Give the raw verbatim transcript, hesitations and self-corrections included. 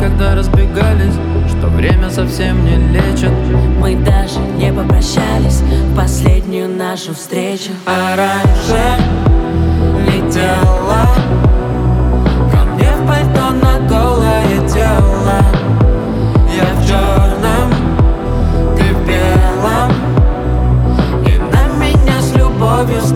когда разбегались, что время совсем не лечит. Мы даже не попрощались в последнюю нашу встречу. А раньше летела ко мне в пальто на голое тело. Я в черном, ты в белом, и на меня с любовью